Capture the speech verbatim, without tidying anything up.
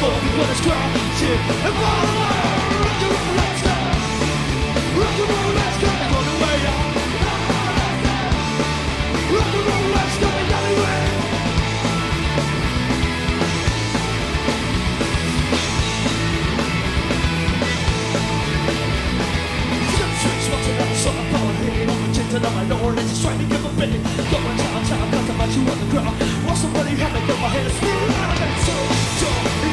for people that's crashing and falling away. Rock and roll, let's go. Rock and roll, let's go. They're going away. Rock and roll, let's go. The alleyway. Switch, what's another sort of power? Hey, I'm a gentle on my lord, as he's trying to give